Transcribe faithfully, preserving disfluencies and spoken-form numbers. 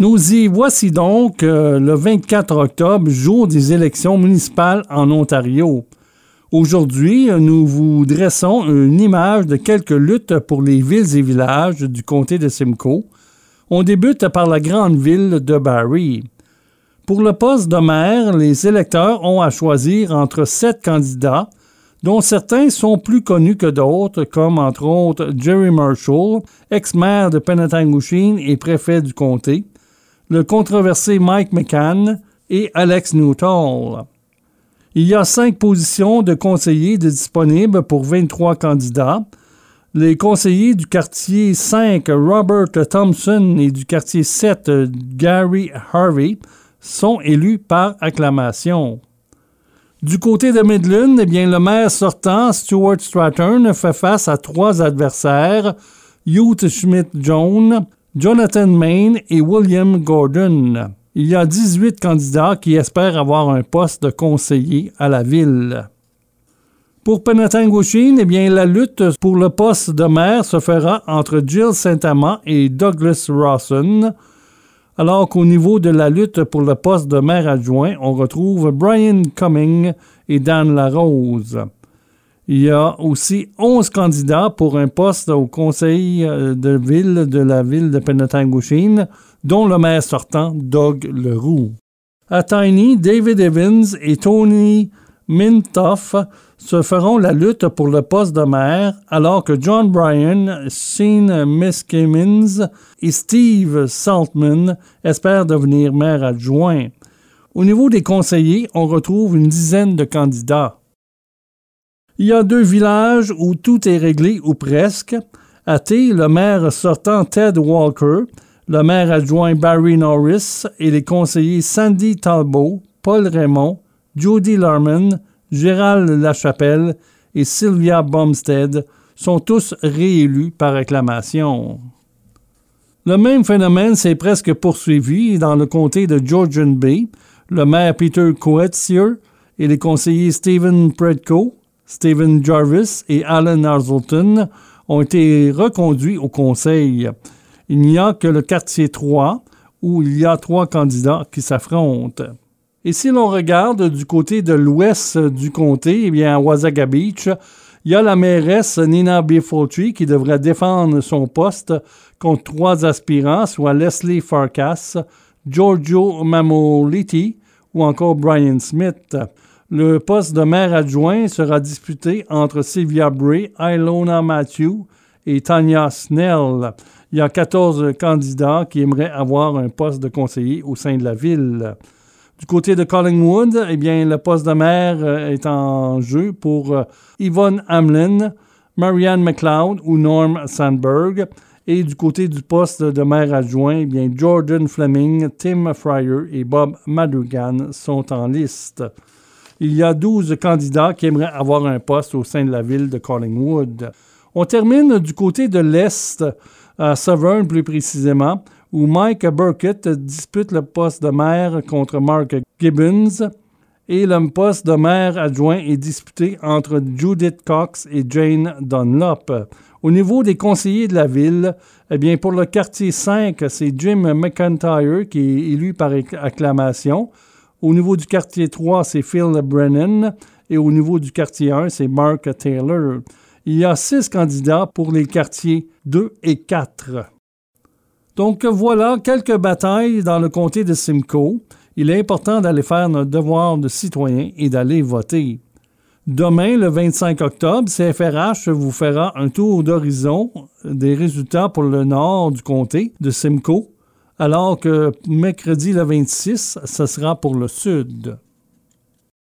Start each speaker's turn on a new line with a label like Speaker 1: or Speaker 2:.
Speaker 1: Nous y voici donc euh, le vingt-quatre octobre, jour des élections municipales en Ontario. Aujourd'hui, nous vous dressons une image de quelques luttes pour les villes et villages du comté de Simcoe. On débute par la grande ville de Barrie. Pour le poste de maire, les électeurs ont à choisir entre sept candidats, dont certains sont plus connus que d'autres, comme entre autres Jerry Marshall, ex-maire de Penetanguishene et préfet du comté, le controversé Mike McCann et Alex Newthall. Il y a cinq positions de conseillers disponibles pour vingt-trois candidats. Les conseillers du quartier cinq, Robert Thompson, et du quartier sept, Gary Harvey, sont élus par acclamation. Du côté de Midland, eh bien, le maire sortant, Stuart Strathern, fait face à trois adversaires, Hugh Schmidt-Jones, Jonathan Main et William Gordon. Il y a dix-huit candidats qui espèrent avoir un poste de conseiller à la ville. Pour Penetanguishene, eh bien, la lutte pour le poste de maire se fera entre Jill Saint-Amand et Douglas Rawson, alors qu'au niveau de la lutte pour le poste de maire adjoint, on retrouve Brian Cumming et Dan Larose. Il y a aussi onze candidats pour un poste au conseil de ville de la ville de Penetanguishene, dont le maire sortant, Doug Leroux. À Tiny, David Evans et Tony Mintoff se feront la lutte pour le poste de maire, alors que John Bryan, Sean Miskimins et Steve Saltman espèrent devenir maire adjoint. Au niveau des conseillers, on retrouve une dizaine de candidats. Il y a deux villages où tout est réglé ou presque. À T, le maire sortant Ted Walker, le maire adjoint Barry Norris et les conseillers Sandy Talbot, Paul Raymond, Jody Larman, Gérald Lachapelle et Sylvia Bumstead sont tous réélus par acclamation. Le même phénomène s'est presque poursuivi dans le comté de Georgian Bay. Le maire Peter Coetsier et les conseillers Stephen Predko, Stephen Jarvis et Alan Hazelton ont été reconduits au conseil. Il n'y a que le quartier trois où il y a trois candidats qui s'affrontent. Et si l'on regarde du côté de l'ouest du comté, eh bien à Wasaga Beach, il y a la mairesse Nina Bifolchi qui devrait défendre son poste contre trois aspirants, soit Leslie Farkas, Giorgio Mamoliti ou encore Brian Smith. Le poste de maire adjoint sera disputé entre Sylvia Bray, Ilona Matthew et Tanya Snell. Il y a quatorze candidats qui aimeraient avoir un poste de conseiller au sein de la ville. Du côté de Collingwood, eh bien, le poste de maire est en jeu pour Yvonne Hamlin, Marianne McLeod ou Norm Sandberg. Et du côté du poste de maire adjoint, eh bien, Jordan Fleming, Tim Fryer et Bob Madrigan sont en liste. Il y a douze candidats qui aimeraient avoir un poste au sein de la ville de Collingwood. On termine du côté de l'Est, à Severn plus précisément, où Mike Burkett dispute le poste de maire contre Mark Gibbons et le poste de maire adjoint est disputé entre Judith Cox et Jane Dunlop. Au niveau des conseillers de la ville, eh bien pour le quartier cinq, c'est Jim McIntyre qui est élu par acclamation. Au niveau du quartier trois, c'est Phil Brennan et au niveau du quartier un, c'est Mark Taylor. Il y a six candidats pour les quartiers deux et quatre. Donc voilà quelques batailles dans le comté de Simcoe. Il est important d'aller faire notre devoir de citoyen et d'aller voter. Demain, le vingt-cinq octobre, C F R H vous fera un tour d'horizon des résultats pour le nord du comté de Simcoe, alors que mercredi le vingt-six, ce sera pour le sud.